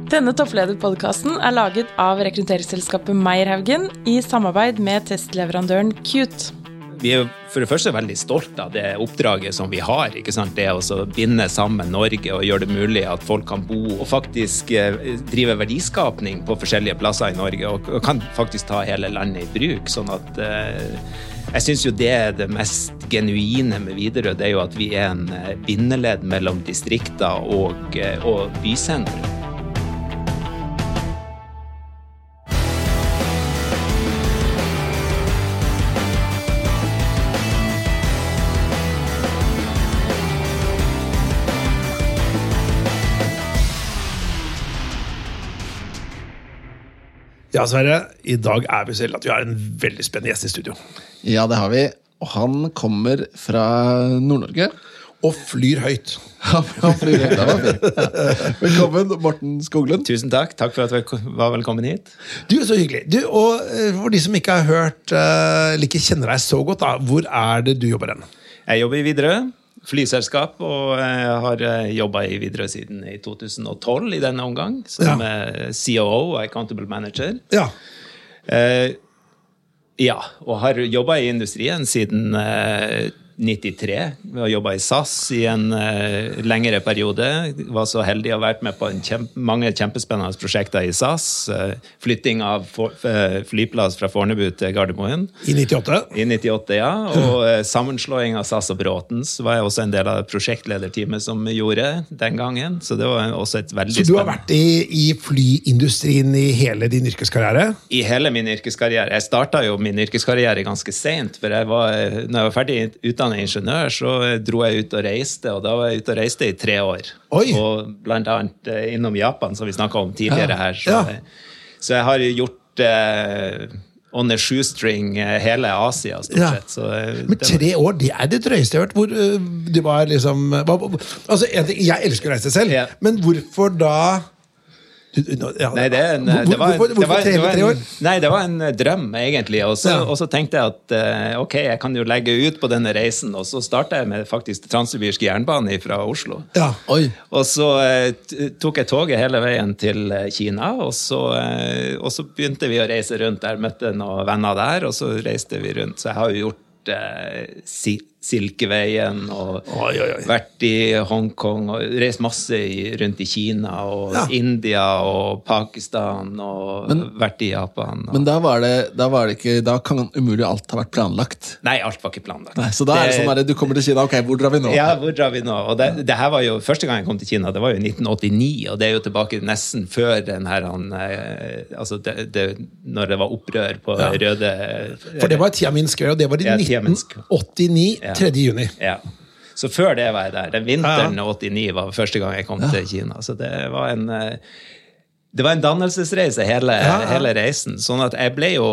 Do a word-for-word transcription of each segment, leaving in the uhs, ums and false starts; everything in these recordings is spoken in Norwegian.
Denne topplederpodcasten er laget av rekrutteringsselskapet Meierhaugen i samarbeid med testleverandøren Qt. Vi er for det første veldig stolt av det oppdraget som vi har, ikke sant? Det å binde sammen Norge og gjøre det mulig at folk kan bo og faktisk drive verdiskapning på forskjellige plasser i Norge og kan faktisk ta hele landet i bruk, sånn at jeg synes jo det er det mest genuine med Widerøe, det er jo at vi er en bindeledd mellom distrikter og, og bysentrum. Ja, Sverre, i dag er vi selv at vi har en veldig spennende gjest i studio. Ja, det har vi. Og han kommer fra Nord-Norge. Og flyr høyt. Ja, han flyr høyt, det var fint. Ja. Velkommen, Morten Skoglund. Tusen takk. Takk for at du var velkommen hit. Du, så hyggelig. Du, og for de som ikke har hørt, eller ikke kjenner deg så godt, da, hvor er det du jobber hen? Jeg jobber i Widerøe. Flyselskap, og jeg har jobbet i Widerøe siden i to tusen og tolv i denne omgang, som ja. C O O, Accountable Manager. Ja. Eh, ja, og har jobbet i industrien siden eh, nittitre. Vi har jobbet i S A S i en uh, lengre periode. Var så heldig å ha vært med på en kjempe, mange kjempespennende prosjekter i S A S. Uh, flytting av for, uh, flyplass fra Fornebu til Gardermoen. I nittiåtte? I nittiåtte, ja. Og uh, sammenslåing av S A S og Bråtens var jeg også en del av prosjektlederteamet som gjorde den gangen. Så det var også et veldig spennende. Så du har spennende. vært i, i flyindustrien i hele din yrkeskarriere? I hele min yrkeskarriere. Jeg startet jo min yrkeskarriere ganske sent, for jeg var, når jeg var ferdig utdannet ingeniør, så dro jeg ut og reiste, og da var jeg ute og reiste i tre år. Oi. Og blant annet innom Japan, som vi snakket om tidligere ja. her. Så, ja. så jeg har gjort eh, on a shoestring hele Asia, stort ja. sett. Så, Men tre år, det er det drøyeste jeg har hørt, hvor uh, det var liksom... Altså, jeg, jeg elsker å reise selv, ja. Men hvorfor da... Ja. Nei, det, en, det var, hvorfor, hvorfor det var, tre, det var en, tre år? Nei, det var en drøm egentlig, og så, ja. og så tenkte jeg at ok, jeg kan jo legge ut på denne reisen, og så startet jeg med faktisk Transsibirsk jernbane fra Oslo. Ja. Oi. Og så uh, tok jeg toget hele veien til Kina, og så, uh, og så begynte vi å reise rundt der, møtte noen venner der, og så reiste vi rundt. Så jeg har jo gjort uh, si Silkeveien og oi, oi, oi. vært i Hongkong og reist masse i, rundt i Kina og ja. India og Pakistan og men, vært i Japan. Og... Men da var, det, da var det ikke, da kan umulig alt ha vært planlagt. Nei, alt var ikke planlagt. Nei, så da det, er det sånn der, du kommer til Kina, ok, hvor drar vi nå? Ja, hvor drar vi nå? Og det, det her var jo, første gang jeg kom til Kina, det var jo nitten åttini, og det er jo tilbake nesten før den her, han, eh, altså det, det, når det var opprør på ja. Røde... For det var Tiananmen Square, og det var i ja, nitten åttini, ja. tredje juni. Ja. Så før det var jeg der. Den vinteren ja. åttini var første gang jeg kom ja. til Kina. Så det var en, det var en dannelsesreise hele, ja. hele reisen. Sånn at jeg ble jo,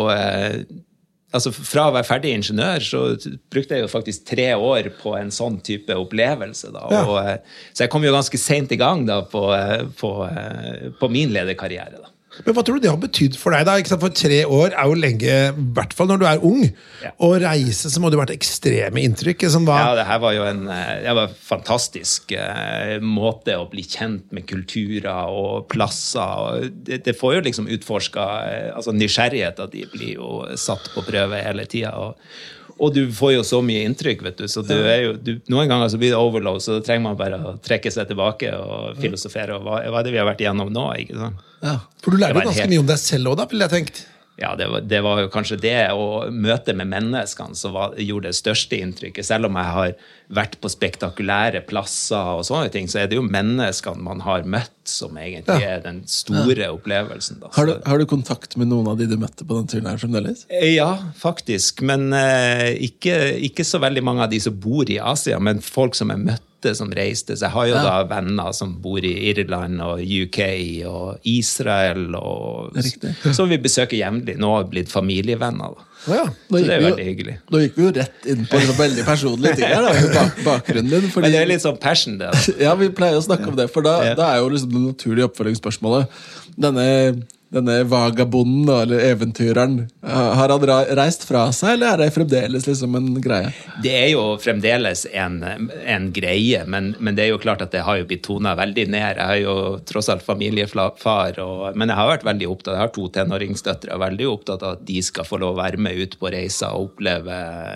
altså fra å være ferdig ingeniør, så brukte jeg jo faktisk tre år på en sånn type opplevelse. Da. Ja. Og, så jeg kom jo ganske sent i gang da på, på, på min lederkarriere da. Men hva tror du det har betydd for deg da? Ikke sant? For tre år er jo lenge, i hvert fall når du er ung, ja. Og reise så må det ha vært ekstreme inntrykk. Som var... Ja, det her var jo en det var en fantastisk uh, måte å bli kjent med kulturer og plasser. Og det, det får jo liksom utforsket, uh, altså nysgjerrigheter, de blir jo satt på prøve hele tiden, og Og du får jo så mye inntrykk, vet du, så du er jo, du, noen ganger så blir det overload, så da trenger man bare å trekke seg tilbake og filosofere, og hva, hva er det vi har vært igjennom nå, ikke sant? Ja, for du lærer jo ganske helt... mye om deg selv også da, vil jeg tenkt. Ja, det var, det var jo kanskje det å møte med menneskene som var, gjorde det største inntrykket. Selv om jeg har vært på spektakulære plasser og sånne ting, så er det jo menneskene man har møtt som egentlig ja. Er den store ja. Opplevelsen. Da. Har du, har du kontakt med noen av de du møtte på den turen her fremdeles? Ja, faktisk. Men eh, ikke, ikke så veldig mange av de som bor i Asia, men folk som er møtt som reiste. Så jeg har jo ja. Da venner som bor i Irland og U K og Israel og som vi besøker jevnlig. Nå har vi blitt familievenner. Da. Ja, så det er veldig hyggelig. Da gikk vi jo rett inn på en veldig personlig ting her, da, bak, bakgrunnen din. Fordi, Men det er litt sånn passion det. Ja, vi pleier å snakke om det, for da, ja. Da er jo liksom det naturlige oppfølgingsspørsmålet. Denne denne vagabonden, da, eller eventyreren, har han reist fra seg, eller er det fremdeles liksom en greie? Det er jo fremdeles en, en greie, men, men det er jo klart at det har jo blitt tonet veldig ned. Jeg har jo tross alt familiefar, og, men jeg har vært veldig opptatt, jeg har to tenåringsdøtre, jeg er veldig opptatt av at de skal få lov å være med ut på reiser og oppleve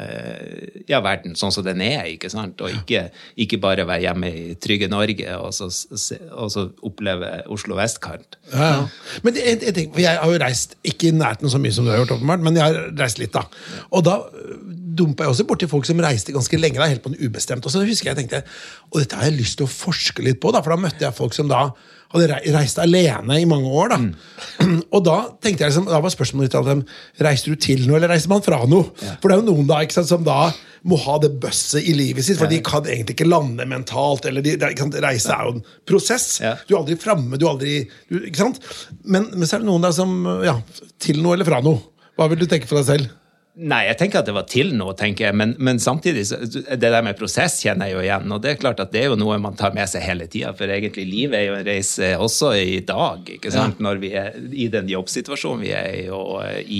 ja, verden sånn som den er, ikke sant? Og ikke, ikke bare være hjemme i trygge Norge, og så, og så oppleve Oslo vestkant. Ja, ja. Men det, jeg, tenker, jeg har jo reist, ikke i nærheten så mye som du har gjort, åpenbart, men jeg har reist litt da. Og da dumpet jeg også bort til folk som reiste ganske lenge, da, helt på en ubestemt. Og så husker jeg, jeg tenkte, og dette har jeg lyst til å forske litt på, da, for da møtte jeg folk som da hadde reist alene i mange år. Da. Mm. Og da tenkte jeg, liksom, da var spørsmålet litt av dem, reiser du til noe, eller reiser man fra noe? Ja. For det er jo noen da, ikke sant, som da må ha det bøsset i livet sitt, for ja. De kan egentlig ikke lande mentalt, eller de, ikke sant, reise er jo en prosess. Ja. Du er aldri fremme, du er aldri, du, ikke sant? Men, men så er det noen der som, ja, til noe eller fra noe. Hva vil du tenke for deg selv? Nei, jeg tenker at det var til noe, tenker jeg, men, men samtidig, det der med prosess kjenner jeg jo igjen, og det er klart at det er jo noe man tar med seg hele tiden, for egentlig livet er jo en reise også i dag, ikke sant, ja. Når vi er i den jobbsituasjonen vi er i, og i,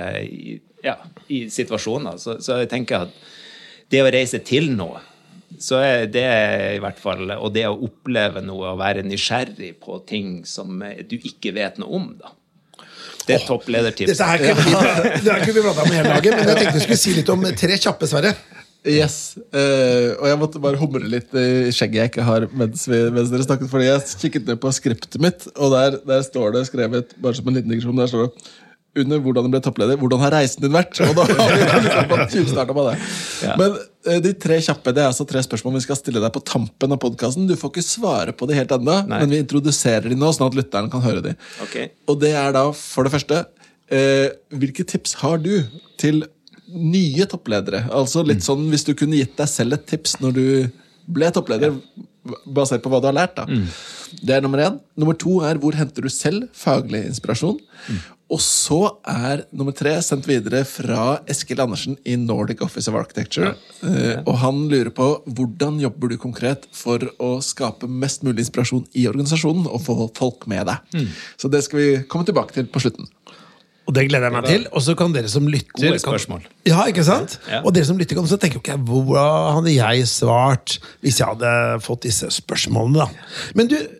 i, ja, i situasjoner, så, så jeg tenker at det å reise til noe, så er det i hvert fall, og det å oppleve noe, å være nysgjerrig på ting som du ikke vet noe om, da. Det er oh, toppledertips. Dette her kunne vi, det her kunne vi prate om hele dagen, men jeg tenkte vi skulle si litt om tre kjappe, Sverre. Yes, uh, og jeg måtte bare humre litt i skjegget jeg ikke har mens, vi, mens dere snakket, fordi jeg kikket ned på skriptet mitt, og der, der står det skrevet, bare som en liten digresjon, der står det under hvordan du ble toppleder, hvordan har reisen din vært? Og da har vi liksom tjuvstartet på det. Ja. Men uh, de tre kjappe, det er altså tre spørsmål vi skal stille deg på tampen av podcasten. Du får ikke svare på det helt enda, Nei. Men vi introduserer de nå, sånn at lytteren kan høre de. Okay. Og det er da, for det første, uh, hvilke tips har du til nye toppledere? Altså litt sånn, hvis du kunne gitt deg selv et tips når du ble toppleder, ja. Basert på hva du har lært da. Mm. Det er nummer én. Nummer to er, hvor henter du selv faglig inspirasjon? Mm. Og så er nummer tre sendt videre fra Eskil Andersen i Nordic Office of Architecture. Ja. Ja. Og han lurer på, hvordan jobber du konkret for å skape mest mulig inspirasjon i organisasjonen og få folk med deg? Mm. Så det skal vi komme tilbake til på slutten. Og det gleder jeg meg til, og så kan dere som lytter... Gode spørsmål. Kan, ja, ikke sant? Ja. Og dere som lytter kan så tenke, ok, hvor hadde jeg svart hvis jeg hadde fått disse spørsmålene da? Men du,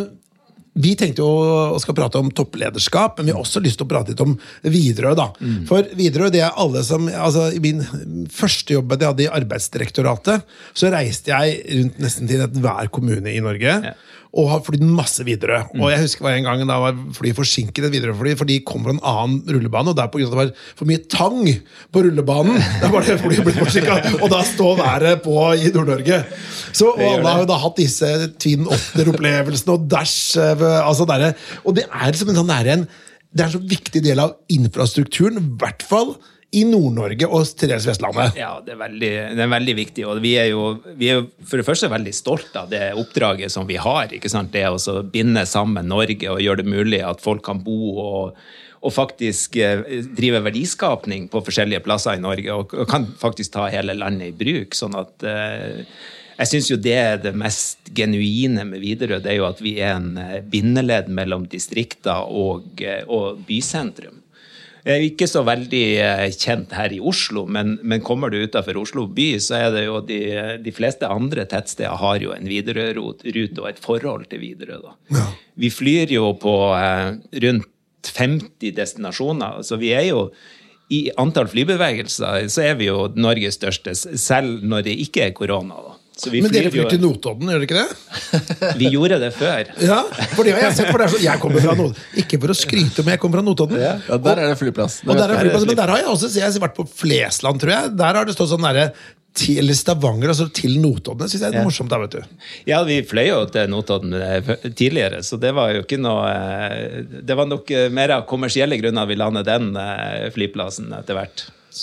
vi tenkte jo å skal prate om topplederskap, men vi har også lyst til å prate litt om Widerøe da. Mm. For Widerøe, det er alle som... Altså, i min første jobb jeg hadde i arbeidsdirektoratet, så reiste jeg rundt nesten til hver kommune i Norge, ja. Og har flytt masse Widerøe. Mm. Og jeg husker var en gang da var fly forsinket et Widerøe-fly, for de kom fra en annen rullebane, og der på grunn av at det var for mye tang på rullebanen, der var det fly blitt forsinket, og da står været på i Nord-Norge. Så og alle har jo da hatt disse Twin Otter-opplevelsene og Dash, altså der, og det er som en sånn der, en, det er en så viktig del av infrastrukturen, i hvert fall i Nord-Norge og til dels Vestlandet. Ja, det er, veldig, det er veldig viktig, og vi er, jo, vi er jo for det første veldig stolt av det oppdraget som vi har, ikke sant? Det å så binde sammen Norge og gjøre det mulig at folk kan bo og, og faktisk drive verdiskapning på forskjellige plasser i Norge, og, og kan faktisk ta hele landet i bruk, sånn at eh, jeg synes jo det er det mest genuine med Widerøe, det er jo at vi er en bindeledd mellom distrikter og, og bysentrum. Jeg er ikke så veldig kjent her i Oslo, men, men kommer du utenfor Oslo by, så er det jo de, de fleste andre tettsteder har jo en Widerøe-rute og et forhold til Widerøe. Da. Ja. Vi flyr jo på eh, rundt femti destinasjoner, så vi er jo i antall flybevegelser, så er vi jo Norges største, selv når det ikke er korona da. Men dere flyr til Notodden, gjør dere ikke det? Vi gjorde det før. Ja, for det har jeg sett, for det er så, jeg kommer fra Notodden. Ikke for å skryte, men jeg kommer fra Notodden. Ja, ja der er det flyplass. Og der er flyplass, men der har jeg også, jeg har vært på Flesland, tror jeg. Der har det stått sånn nære til, eller Stavanger, altså til Notodden. Det synes jeg er ja. Morsomt da, vet du. Ja, vi fløy jo til Notodden tidligere, så det var jo ikke noe, det var nok mer av kommersielle grunner vi landet den flyplassen etter hvert. Så. Men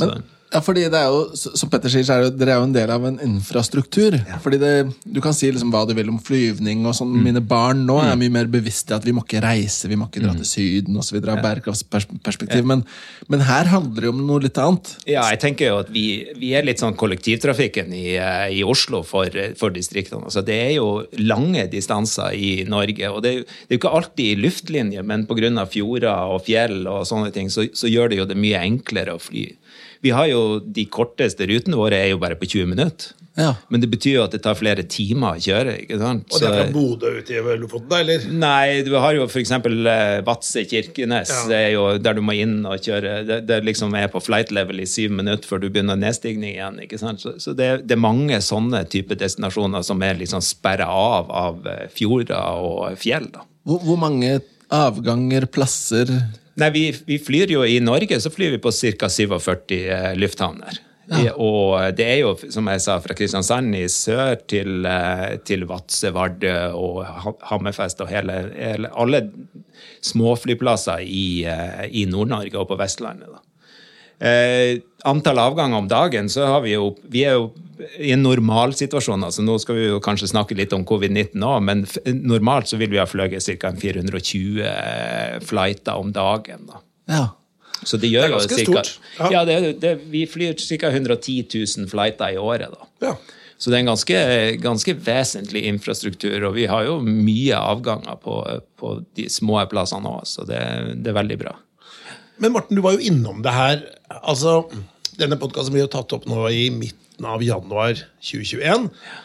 Ja, fordi det er jo, som Petter sier, så er det, dere er jo en del av en infrastruktur. Ja. Fordi det, du kan si liksom hva du vil om flyvning og sånn. Mm. Mine barn nå er mye mer bevisste at vi må ikke reise, vi må ikke dra til syden og så videre, av bærekraftsperspektiv. Men, men her handler det om noe litt annet. Ja, jeg tenker jo at vi, vi er litt sånn kollektivtrafikken i, i Oslo for, for distriktene. Altså, det er jo lange distanser i Norge, og det er jo, det er jo ikke alltid i luftlinje, men på grunn av fjorder og fjell og sånne ting, så, så gjør det jo det mye enklere å fly. Vi har jo de korteste rutene våre er jo bare på tjue minutter. Ja. Men det betyr jo at det tar flere timer å kjøre, ikke sant? Og det er fra Bodø ut i Lofoten, da, eller? Nei, du har jo for eksempel Vadsø, Kirkenes, ja. Det er jo der du må inn og kjøre. Det, det liksom er på flight level i syv minutter før du begynner nedstigning igjen, ikke sant? Så, så det, det er mange sånne type destinasjoner som er liksom sperret av av fjorder og fjell, da. Hvor, hvor mange avganger, plasser... Nei, vi, vi flyr jo i Norge, så flyr vi på ca. førtisju eh, lufthavner. Ja. Og det er jo, som jeg sa, fra Kristiansand i sør til, eh, til Vadsø, Vardø og Hammerfest og hele, hele, alle småflyplasser i, eh, i Nord-Norge og på Vestlandet. Da. Eh, antall avganger om dagen, så har vi jo, vi er jo i en normal situasjon, altså nå skal vi jo kanskje snakke litt om covid nitten også, men normalt så vil vi ha fløyet ca. fire hundre og tjue flighter om dagen. Da. Ja. Så det gjør det er ganske jo cirka, stort. Ja, ja det, det, vi flyr ca. hundre og ti tusen flighter i året. Da. Ja. Så det er en ganske, ganske vesentlig infrastruktur, og vi har jo mye avganger på, på de små plassene også, så det, det er veldig bra. Men Morten, du var jo innom det her. Altså, denne podcasten blir jo tatt opp nå i midten av januar tjue tjueen.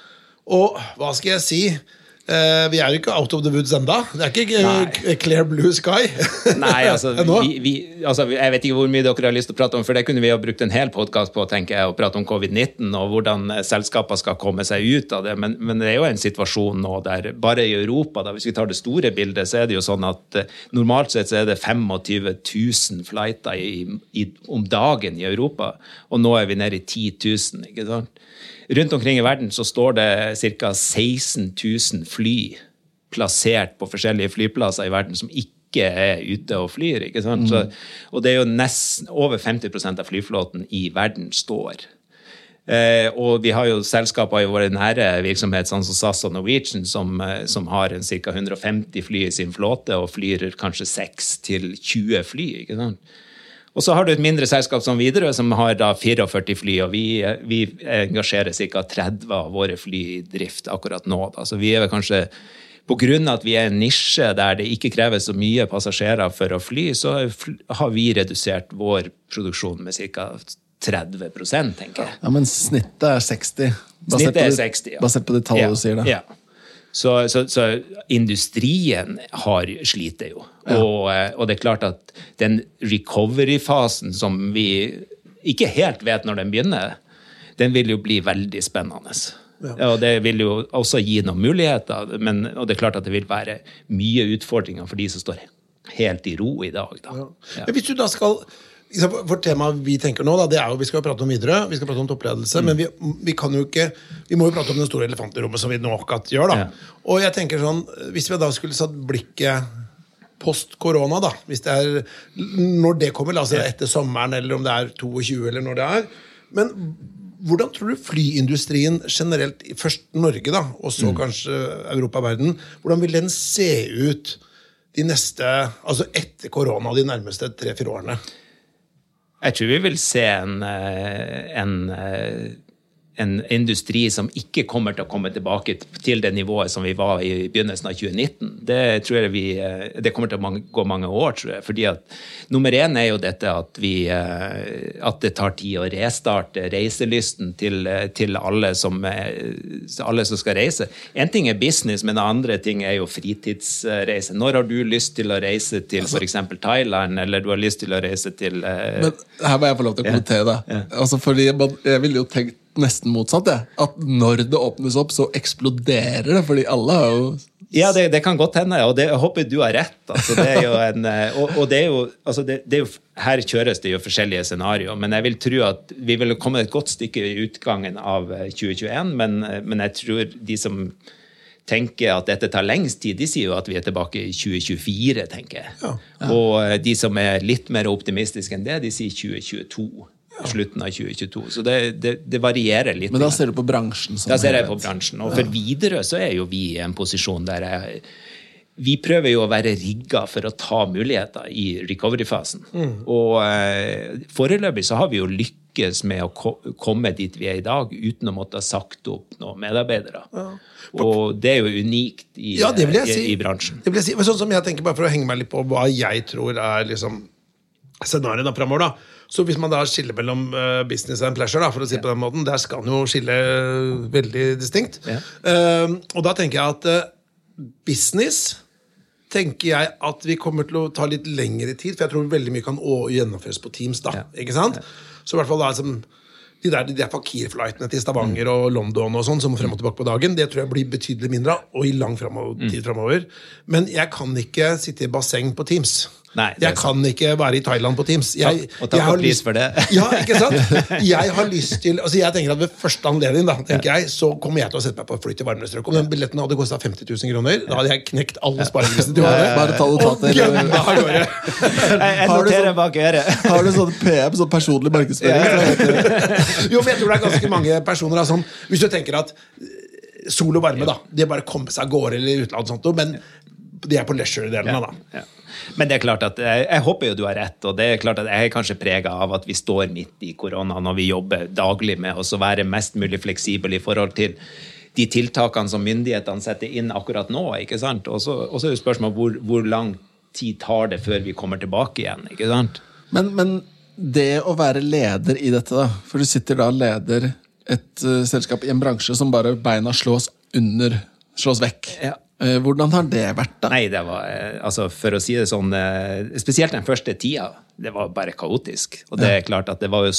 Og hva skal jeg si? Eh, vi er jo ikke out of the woods enda. Det er ikke Nei. Clear blue sky. Nei, altså, vi, vi, altså, jeg vet ikke hvor mye dere har lyst til å prate om, for det kunne vi ha brukt en hel podcast på, tenker jeg, å prate om covid nitten og hvordan selskaper skal komme seg ut av det. Men, men det er jo en situasjon nå der, bare i Europa, da, hvis vi tar det store bildet, så er det jo sånn at uh, normalt sett så er det tjuefem tusen flighter i, i, om dagen i Europa, og nå er vi nede i ti tusen, ikke sant? Rundt omkring i verden så står det ca. seksten tusen fly plassert på forskjellige flyplasser i verden som ikke er ute og flyr, ikke sant? Mm. Så, og det er jo nesten over femti prosent av flyflåten i verden står. Eh, og vi har jo selskaper i våre nære virksomhet, sånn som S A S og Norwegian, som, som har en ca. hundre og femti fly i sin flåte og flyr kanskje seks til tjue fly, ikke sant? Og så har du et mindre selskap som Widerøe, som har da førtifire fly, og vi, vi engasjerer ca. tretti av våre fly i drift akkurat nå. Da. Så vi er kanskje, på grunn av at vi er en nisje der det ikke krever så mye passasjerer for å fly, så har vi redusert vår produksjon med ca. tretti prosent, tenker jeg. Ja, men snittet er seksti. Snittet er seksti, ja. Basert på de tallene ja, du sier da. Ja. Så, så, så industrien har sliter jo. Ja. Og, og det er klart at den recovery-fasen som vi ikke helt vet når den begynner, den vil jo bli veldig spennende. Ja. Og det vil jo også gi noen muligheter, men, og det er klart at det vil være mye utfordringer for de som står helt i ro i dag. Da. Ja. Ja. Hvis du da skal... For temaet vi tenker nå, da, det er jo, vi skal jo prate om Widerøe, vi skal prate om toppledelse, mm. men vi, vi kan jo ikke, vi må jo prate om den store elefanten i rommet som vi nå akkurat gjør da. Ja. Og jeg tenker sånn, hvis vi da skulle satt blikket post-korona da, hvis det er, når det kommer, la oss si etter sommeren, eller om det er tjueto, eller når det er, men hvordan tror du flyindustrien generelt, først Norge da, og så mm. kanskje Europa og verden, hvordan vil den se ut de neste, altså etter korona, de nærmeste tre-fire årene? Jeg tror vi vil se en, en, en industri som ikke kommer til å komme tilbake til det nivået som vi var i begynnelsen av tjue nitten. Det tror jeg vi, det kommer til å gå mange år, tror jeg. Fordi at nummer én er jo dette at, vi, at det tar tid å restarte reiselysten til, til alle, som, alle som skal reise. En ting er business, men den andre ting er jo fritidsreise. Når har du lyst til å reise til for eksempel Thailand, eller du har lyst til å reise til... Men her må jeg få lov til å kommentere det. Ja. Altså, fordi jeg, jeg ville jo tenkt nesten motsatt, ja. At når det åpnes opp, så eksploderer det, fordi alle har jo... Ja, det, det kan godt hende, og det, jeg håper du har rett. Altså, det er jo en, og, og det er jo, altså det, det er jo, her kjøres det jo forskjellige scenarier, men jeg vil tro at vi vil komme et godt stykke i utgangen av tjue tjueen, men, men jeg tror de som tenker at dette tar lengst tid, de sier jo at vi er tilbake i tjue tjuefire, tenker jeg. Ja, ja. Og de som er litt mer optimistiske enn det, de sier tjue tjueto. slutten av tjue tjueto. Så det, det, det varierer litt. Men da ser du på bransjen? Da ser jeg på bransjen. Og for Widerøe så er jo vi i en posisjon der jeg, vi prøver jo å være rigget for å ta muligheter i recovery-fasen. Mm. Og eh, foreløpig så har vi jo lykkes med å ko- komme dit vi er i dag, uten å måtte ha sagt opp noen medarbeidere. Ja. Og det er jo unikt i, ja, det vil jeg i, si. i bransjen. Det vil jeg si. Men sånn som jeg tenker, bare for å henge meg litt på hva jeg tror er liksom scenarioet da fremover da. Så hvis man da skiller mellom uh, business and pleasure, da, for å si ja. På den måten, der skal man jo skille veldig distinkt. Ja. Uh, og da tenker jeg at uh, business tenker jeg at vi kommer til å ta litt lengre tid, for jeg tror veldig mye kan gjennomføres på Teams da, ja. Ikke sant? Ja. Så i hvert fall da, som, de der, de der fakir-flightene til Stavanger mm. og London og sånn, som frem og tilbake på dagen, det tror jeg blir betydelig mindre, og i lang fremover, tid fremover. Men jeg kan ikke sitte i basseng på Teams. Nei, jeg kan ikke være i Thailand på Teams. Jeg, og takk for pris for det. Ja, ikke sant? Jeg har lyst til, altså jeg tenker at ved første anledning da, tenker jeg, så kommer jeg til å sette meg på fly til varmere strøk. Om den billetten hadde kostet femti tusen kroner, da hadde jeg knekt alle sparingene til å ha det. Bare ta det tatt og gønne av gårde. Jeg noterer bak øret. Har du sånn P M, sånn personlig markedsføring? Jo, men jeg tror det er ganske mange personer da, som, hvis du tenker at sol og varme da, det bare kommer seg av gårde eller utland og sånt, men det er på leisure-delen da. Ja. Men det er klart at jeg, jeg håper jo du har rett, og det er klart at jeg er kanskje preget av at vi står midt i korona når vi jobber daglig med oss å være mest mulig fleksibel i forhold til de tiltakene som myndighetene setter inn akkurat nå, ikke sant? Og så er jo spørsmålet hvor, hvor lang tid tar det før vi kommer tilbake igjen, ikke sant? Men, men det å være leder i dette da, for du sitter da og leder et uh, selskap i en bransje som bare beina slås under, slås vekk. Ja. Hvordan har det vært da? Nei, det var, altså for å si det sånn, spesielt den første tida, det var bare kaotisk. Og det er klart at det var jo,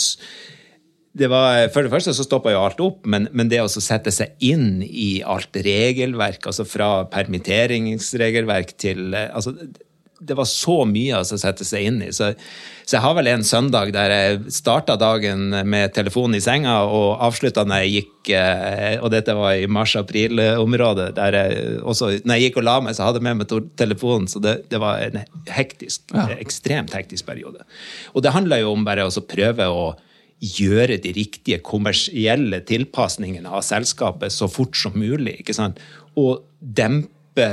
det var, for det første så stoppet jo alt opp, men, men det å sette seg inn i alt regelverk, altså fra permitteringsregelverk til, altså det var så mye å sette seg inn i. Så, så jeg har vel en søndag der jeg startet dagen med telefonen i senga og avsluttet når jeg gikk, og dette var i mars-april-området, der jeg også, når jeg gikk og la meg, så hadde jeg med meg telefonen, så det, det var en hektisk, ja. ekstremt hektisk periode. Og det handler jo om bare å prøve å gjøre de riktige kommersielle tilpasningene av selskapet så fort som mulig, ikke sant? Og dempe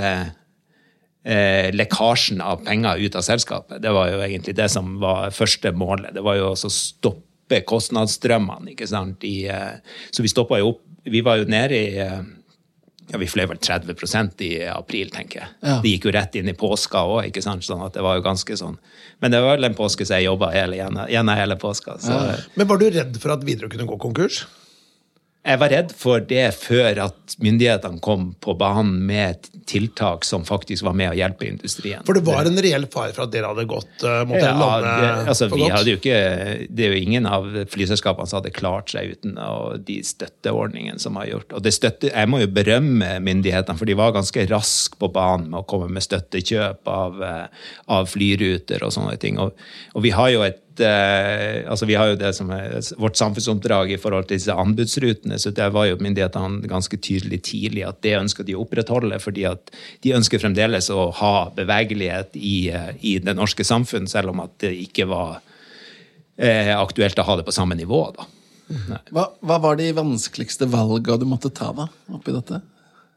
Eh, lekkasjen av penger ut av selskapet. Det var jo egentlig det som var første målet. Det var jo også å stoppe kostnadsstrømmene, ikke sant? I, eh, så vi stoppet jo opp, vi var jo nede i, eh, ja, vi fløy vel tretti prosent i april, tenker jeg. Ja. Det gikk jo rett inn i påska også, ikke sant? Sånn at det var jo ganske sånn. Men det var vel en påske så jeg jobbet hele, gjennom hele påska. Så. Ja. Men var du redd for at Widerøe kunne gå konkurs? Jeg var redd for det før at myndighetene kom på banen med tiltak som faktisk var med å hjelpe industrien. For det var en reell fare for at dere hadde gått uh, mot ja, landet det, altså, vi hadde jo ikke, det er jo ingen av flyselskapene som hadde klart seg uten de støtteordningene som har gjort. Og det støtte, jeg må jo berømme myndighetene, for de var ganske rask på banen med å komme med støttekjøp av, av flyruter og sånne ting. Og, og vi har jo et Uh, altså vi har jo det som er vårt samfunnsoppdrag i forhold til disse anbudsrutene, så det var jo myndighetene ganske tydelig tidlig at det ønsker de å opprettholde, fordi at de ønsker fremdeles å ha bevegelighet i, uh, i det norske samfunn, selv om at det ikke var uh, aktuelt å ha det på samme nivå da. Hva, hva var de vanskeligste valgene du måtte ta da, oppi dette?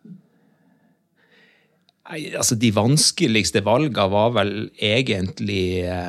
Nei, altså de vanskeligste valgene var vel egentlig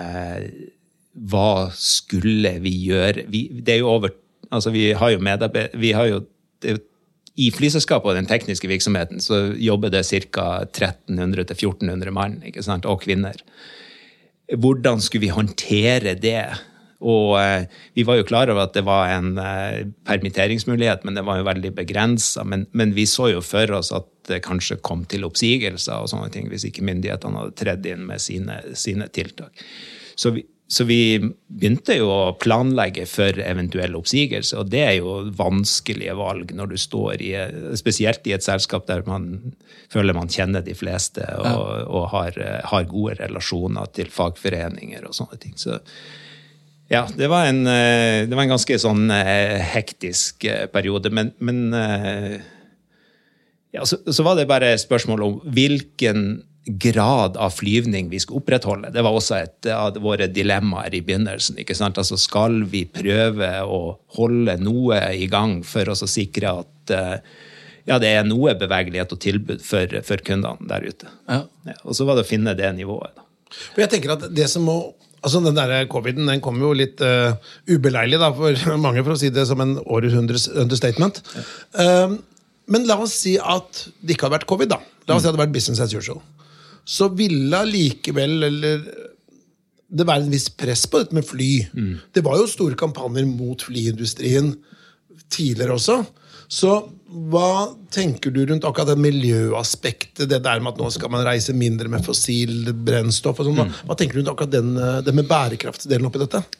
hva skulle vi gjøre? Vi, det er jo over, altså vi har jo medarbeid, vi har jo, det, i flyselskapet og den tekniske virksomheten så jobber det ca. tretten hundre til fjorten hundre mann, ikke sant, og kvinner. Hvordan skulle vi håndtere det? Og eh, vi var jo klar over at det var en eh, permitteringsmulighet, men det var jo veldig begrenset, men, men vi så jo for oss at det kanskje kom til oppsigelser og sånne ting, hvis ikke myndighetene hadde tredd inn med sine, sine tiltak. Så vi Så vi begynte jo å planlegge for eventuelle oppsigelser, og det er jo vanskelige valg når du står i, spesielt i et selskap der man føler man kjenner de fleste og, ja. og har, har gode relasjoner til fagforeninger og sånne ting. Så ja, det var en, det var en ganske sånn hektisk periode, men, men ja, så, så var det bare spørsmål om hvilken grad av flyvning vi skulle opprettholde. Det var også et av våre dilemmaer i begynnelsen. Ikke sant? Altså skal vi prøve å holde noe i gang for oss å sikre at ja, det er noe bevegelighet og tilbud for, for kundene der ute. Ja. Ja, og så var det å finne det nivået. Da. Og jeg tenker at det som må Altså den der coviden, den kom jo litt uh, ubeleilig da, for mange, for å si det som en århundres understatement. Ja. Uh, men la oss si at det ikke hadde vært covid da. La oss si at det hadde vært business as usual. Så ville likevel, eller det var en viss press på dette med fly. Mm. Det var jo store kampanjer mot flyindustrien tidligere også. Så hva tenker du rundt akkurat det miljøaspektet, det der med at nå skal man reise mindre med fossil brennstoff og sånn, mm. hva tenker du rundt akkurat den, det med bærekraftsdelen oppi dette?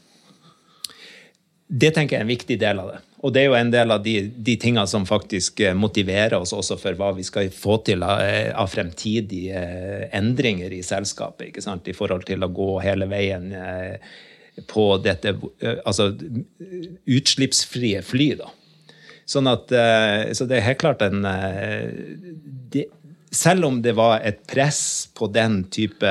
Det tenker jeg er en viktig del av det. Og det er jo en del av de, de tingene som faktisk motiverer oss også for hva vi skal få til av, av fremtidige endringer i selskapet, ikke sant? I forhold til å gå hele veien på dette, altså utslippsfrie fly da. Sånn at, så det er helt klart en, det, selv om det var et press på den type,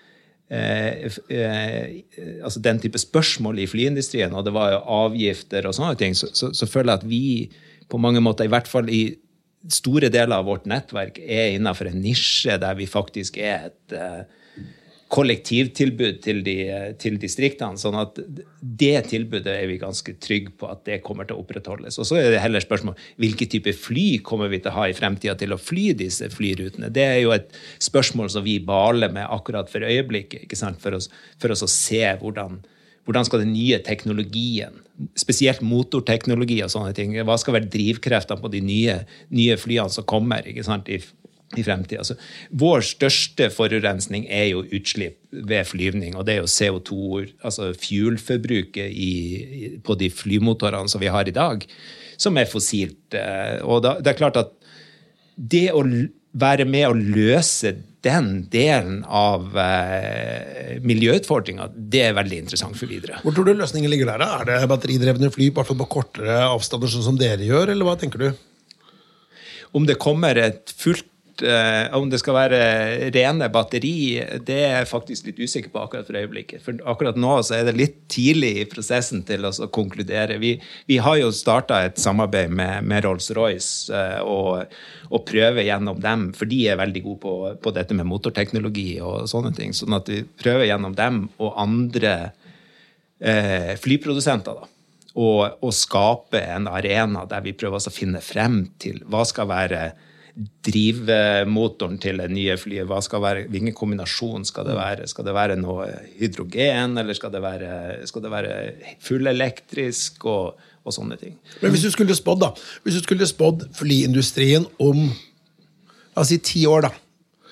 eh, eh, altså den type spørsmål i flyindustrien, og det var jo avgifter og sånne ting, så, så, så føler jeg at vi på mange måter, i hvert fall i store deler av vårt nettverk, er innenfor en nisje der vi faktisk er et eh, kollektivtilbud til, de, til distriktene, sånn at det tilbudet er vi ganske trygg på at det kommer til å opprettholdes. Og så er det heller spørsmål, hvilke type fly kommer vi til å ha i fremtiden til å fly disse flyrutene? Det er jo et spørsmål som vi baler med akkurat for øyeblikket, ikke sant? For oss, for oss å se hvordan, hvordan skal den nye teknologien, spesielt motorteknologi og sånne ting, hva skal være drivkreftene på de nye, nye flyene som kommer, ikke sant, i i fremtiden. Altså, vår største forurensning er jo utslipp ved flyvning, og det er jo C O to, altså fuelforbruket i, i, på de flymotorene som vi har i dag, som er fossilt. Og da, det er klart at det å være med å løse den delen av eh, miljøutfordringen, det er veldig interessant for videre. Hvor tror du løsningen ligger der? Er det batteridrevne fly, bare for på kortere avstander, sånn som dere gjør, eller hva tenker du? Om det kommer et fullt om det skal være rene batteri, det er jeg faktisk litt usikker på akkurat for øyeblikket. For akkurat nå så er det litt tidlig i prosessen til å konkludere. Vi, vi har jo startet et samarbeid med, med Rolls-Royce og, og prøver gjennom dem, for de er veldig gode på, på dette med motorteknologi og sånne ting. Sånn at vi prøver gjennom dem og andre eh, flyprodusenter da. Og, og skape en arena der vi prøver å finne frem til hva skal være drive motoren til en nye fly, hva skal være, hvilken kombinasjon skal det være? Skal det være noe hydrogen, eller skal det være, skal det være full elektrisk og, og sånne ting? Men hvis du skulle spådd da, hvis du skulle spådd flyindustrien om, la oss si ti år da,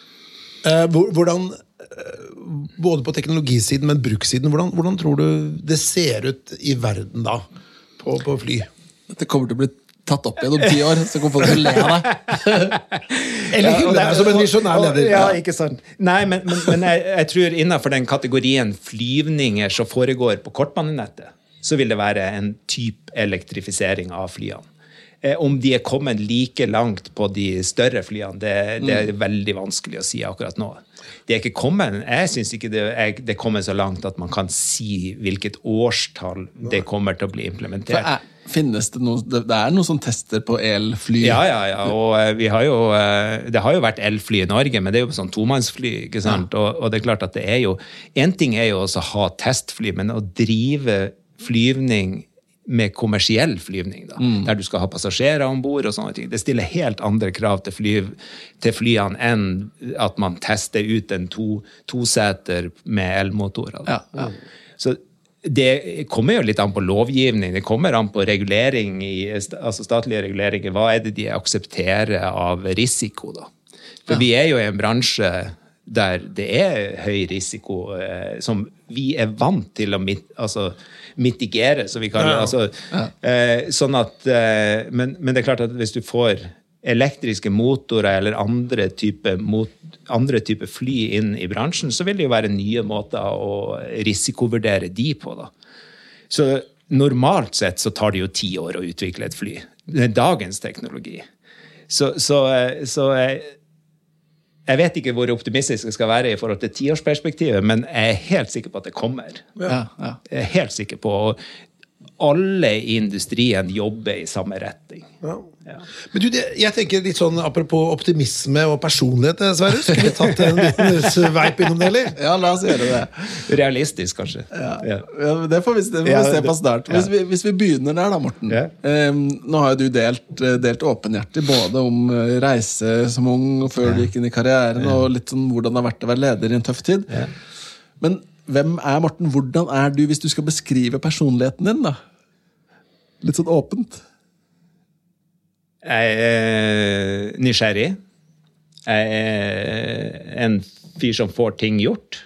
hvordan, både på teknologisiden, men brukssiden, hvordan, hvordan tror du det ser ut i verden da, på, på fly? Det kommer til å bli tatt opp igjen om ti år, så kommer folk til å le av deg. Eller hylle deg som en visjonær leder. Ja, ikke sant. Nei, men, men, men jeg, jeg tror innenfor den kategorien flyvninger som foregår på kortbanenettet, så vil det være en type elektrifisering av flyene. Eh, om de er kommet like langt på de større flyene, det, det er veldig vanskelig å si akkurat nå. Det er ikke kommet, jeg synes ikke det er, det er kommet så langt at man kan si hvilket årstall det kommer til å bli implementert. For er, finnes det noe, det er noen som tester på elfly? Ja, ja, ja, og vi har jo, det har jo vært elfly i Norge, men det er jo sånn tomannsfly, ikke sant? Ja. Og, og det er klart at det er jo, en ting er jo også å ha testfly, men å drive flyvning med kommersiell flyvning, da, mm. der du skal ha passasjerer ombord og sånne ting. Det stiller helt andre krav til, fly, til flyene enn at man tester ut en to, toseter med elmotorer. Ja, ja. Så det kommer jo litt an på lovgivning, det kommer an på regulering, i, altså statlige reguleringer. Hva er det de aksepterer av risiko, da? For ja. Vi er jo i en bransje der det er høy risiko, eh, som vi er vant til å mit, altså, mitigere, så vi kaller det. Altså, ja. eh, sånn at, eh, men, men det er klart at hvis du får elektriske motorer eller andre type, mot, andre type fly inn i bransjen, så vil det jo være nye måter å risikovurdere de på. Da. Så normalt sett så tar det jo ti år å utvikle et fly. Det er dagens teknologi. Så, så, så Jeg vet ikke hvor optimistisk jeg skal være i forhold til tiårsperspektivet, men jeg er helt sikker på at det kommer. Ja, ja. Jeg er helt sikker på alle i industrien jobber i samme retning. Ja. Ja. Men du, det, jeg tenker litt sånn, apropos optimisme og personlighet, Sverre, skulle vi tatt en liten sveip innom det, eller? Ja, la oss gjøre det. Realistisk, kanskje. Ja. Ja. Ja, det får vi, det får vi se på snart. Hvis vi, hvis vi begynner der da, Morten. Ja. Um, nå har jo du delt, delt åpenhjertig både om reise som ung og før du gikk inn i karrieren, ja. Og litt sånn hvordan det har vært å være leder i en tøff tid. Ja. Men hvem er Morten? Hvordan er du hvis du skal beskrive personligheten din da? Litt sånn åpent. Jeg er nysgjerrig. Jeg er en fyr som får ting gjort.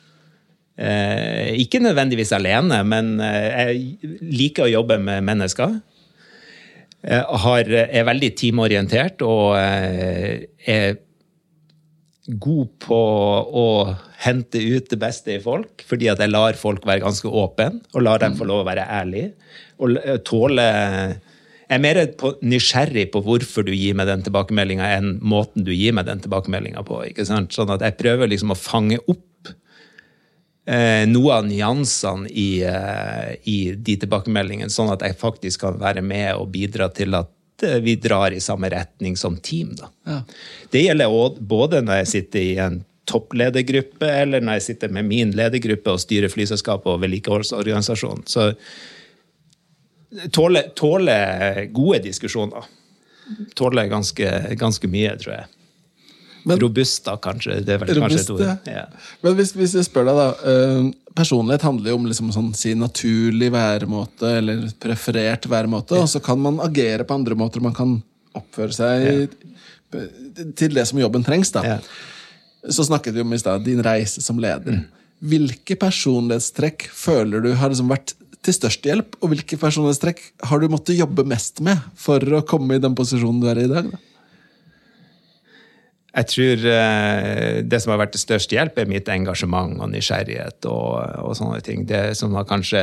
Ikke nødvendigvis alene, men jeg liker å jobbe med mennesker. Jeg har, er veldig teamorientert og er god på å hente ut det beste i folk, fordi at jeg lar folk være ganske åpen, og lar dem få lov å være ærlige, og tåle... Jeg er mer på, nysgjerrig på hvorfor du gir meg den tilbakemeldingen enn måten du gir meg den tilbakemeldingen på, ikke sant? Sånn at jeg prøver liksom å fange opp eh, noe av nyansene i, eh, i de tilbakemeldingene, sånn at jeg faktisk kan være med og bidra til at vi drar i samme retning som team. Da. Ja. Det gjelder også, både når jeg sitter i en toppledergruppe, eller når jeg sitter med min ledergruppe og styrer flyselskapet og vedlikeholdsorganisasjonen. Så tåle, tåle gode diskusjoner. Tåle ganske, ganske mye, tror jeg. Men, robust da, kanskje. Det er vel robust, kanskje et ord. Ja. Men hvis, hvis jeg spør deg da, uh, personlighet handler jo om liksom sånn, si naturlig væremåte, eller preferert væremåte, ja. Og så kan man agere på andre måter, man kan oppføre seg ja. til det som jobben trengs da. Ja. Så snakket vi om i sted, din reise som leder. Mm. Hvilke personlighetstrekk føler du har liksom vært til størst hjelp, og hvilke personlighetstrekk har du måttet jobbe mest med for å komme i den posisjonen du er i i dag? Da? Jeg tror uh, det som har vært til størst hjelp er mitt engasjement og nysgjerrighet og, og sånne ting. Det som har kanskje...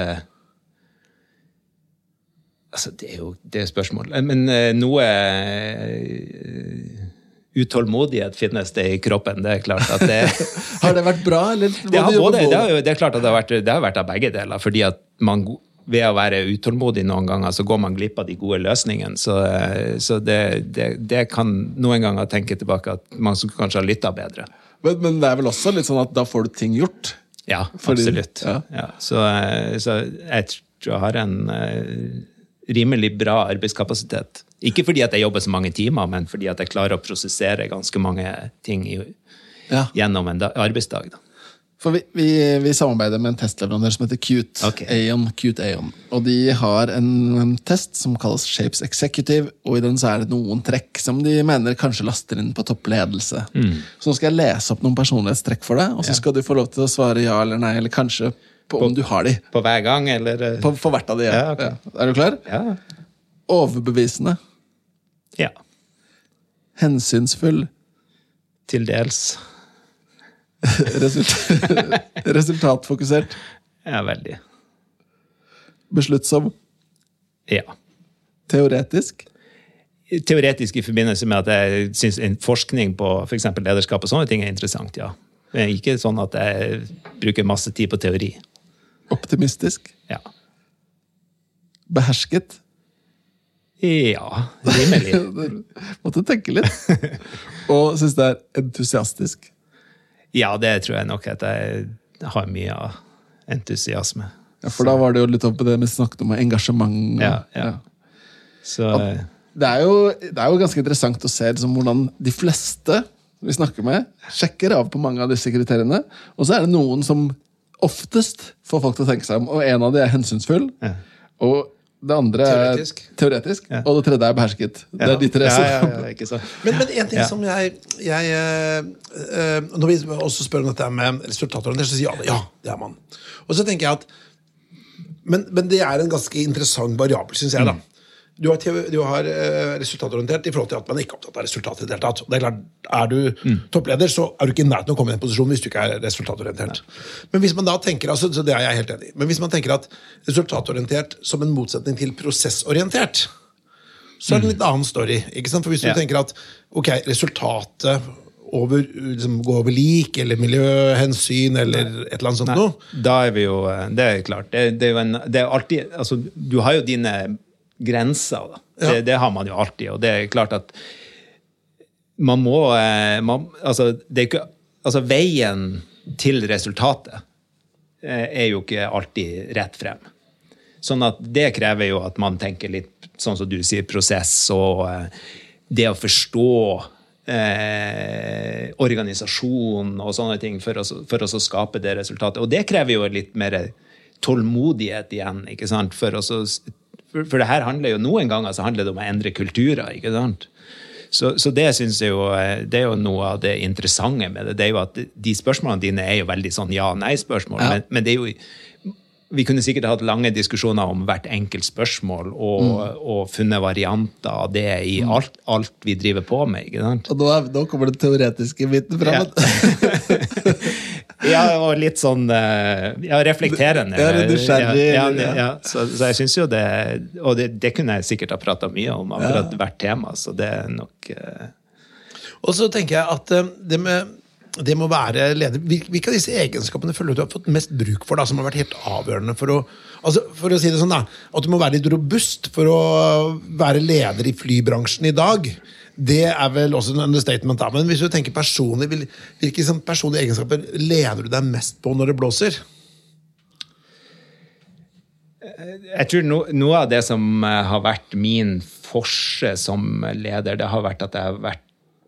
Altså, det er jo det er spørsmål. Men uh, noe... Uh, utålmodighet finnes det i kroppen, det er klart at det... Har det vært bra, eller? Det, har både, det, har, det er klart at det har, vært, det har vært av begge deler, fordi at man, ved å være utålmodig noen ganger, så går man glipp av de gode løsningene, så, så det, det, det kan noen ganger tenke tilbake at man skulle kanskje ha lyttet bedre. Men, men det er vel også litt sånn at da får du ting gjort? Ja, fordi, absolutt. Ja. Ja, så, så jeg tror jeg har en rimelig bra arbeidskapasitet. Ikke fordi at jeg jobber så mange timer, men fordi at jeg klarer å prosessere ganske mange ting i, ja. Gjennom en da, arbeidsdag. Da. For vi, vi, vi samarbeider med en testleverandør som heter Qt, okay. Aon, Qt Aon. Og de har en, en test som kalles Shapes Executive, og i den så er det noen trekk som de mener kanskje laster inn på toppledelse. Mm. Så nå skal jeg lese opp noen personlighetstrekk for deg, og så skal ja. Du få lov til å svare ja eller nei, eller kanskje på, på om du har de. På hver gang, eller? På, på hvert av de, ja. Ja, okay. Ja. Er du klar? Ja. Overbevisende. Ja. Hensynsfull. Til dels. Resultat, resultatfokusert. Ja, veldig. Besluttsom. Ja. Teoretisk. Teoretisk i forbindelse med at jeg synes en forskning på for eksempel lederskap og sånne ting er interessant, ja. Det er ikke sånn at jeg bruker masse tid på teori. Optimistisk. Ja. Behersket. Ja, rimelig. Måtte tenke litt. Og synes det er entusiastisk. Ja, det tror jeg nok at jeg har mye av entusiasme. Ja, for da var det jo litt opp på det vi snakket om engasjement. Og, ja, ja. ja. Så... Det er, jo, det er jo ganske interessant å se liksom, hvordan de fleste vi snakker med sjekker av på mange av disse kriteriene, og så er det noen som oftest får folk til å tenke seg om, og en av de er hensynsfull, ja. Og det andre teoretisk. Er teoretisk, ja. Og det tredje er behersket. Ja. Det er de tre. Ja, ja, ja, ikke så. men, men en ting ja. Som jeg, jeg øh, når vi også spør om dette med resultatorientert, så sier alle, ja, det er man. Og så tenker jeg at, men, men det er en ganske interessant variabel, synes jeg da. Mm. Du har, du har resultatorientert i forhold til at man ikke er opptatt av resultatet i det hele tatt. Det er klart, er du mm. toppleder, så er du ikke nært til å komme i den posisjonen hvis du ikke er resultatorientert. Nei. Men hvis man da tenker, altså, så det er jeg helt enig i, men hvis man tenker at resultatorientert som en motsetning til prosessorientert, så er det en litt annen story, ikke sant? For hvis du ja. Tenker at, ok, resultatet over, liksom, gå over lik, eller miljøhensyn, eller et eller annet sånt Nei, noe? Da er vi jo, det er klart, det, det er jo en, det er alltid, altså, du har jo dine grenser, da. Ja. Det, det har man jo alltid, og det er klart at man må, man, altså, det er ikke, altså, veien til resultatet er jo ikke alltid rett frem. Sånn at det krever jo at man tenker litt, sånn som du sier, prosess, og det å forstå eh, organisasjon og sånne ting for å, for å skape det resultatet. Og det krever jo litt mer tålmodighet igjen, ikke sant? For, også, for, for det her handler jo noen ganger så handler det om å endre kulturer, ikke sant? Så, så det synes jeg jo, det er jo noe av det interessante med det. Det er jo at de spørsmålene dine er jo veldig sånn ja-nei-spørsmål, ja. men, men det er jo, vi kunne sikkert hatt lange diskusjoner om hvert enkelt spørsmål, og, mm. og funnet varianter av det i alt, alt vi driver på med, ikke sant? Og nå, er, nå kommer det teoretiske biten frem. Ja. Ja, og litt sånn ja, reflekterende. Ja, nysgjerrig. Ja, ja, ja. Så, så jeg synes jo det, og det, det kunne jeg sikkert ha pratet mye om akkurat ja. hvert tema, så det er nok... Uh... Og så tenker jeg at det med, det må være leder, hvilke av disse egenskapene føler du har fått mest bruk for da, som har vært helt avgjørende for å, altså for å si det sånn da, at du må være litt robust for å være leder i flybransjen i dag? Det er vel også en understatement da, men hvis du tenker personlig, hvilke sånn personlige egenskaper lener du deg mest på når det blåser? Jeg tror no, noe av det som har vært min forse som leder, det har vært at jeg har vært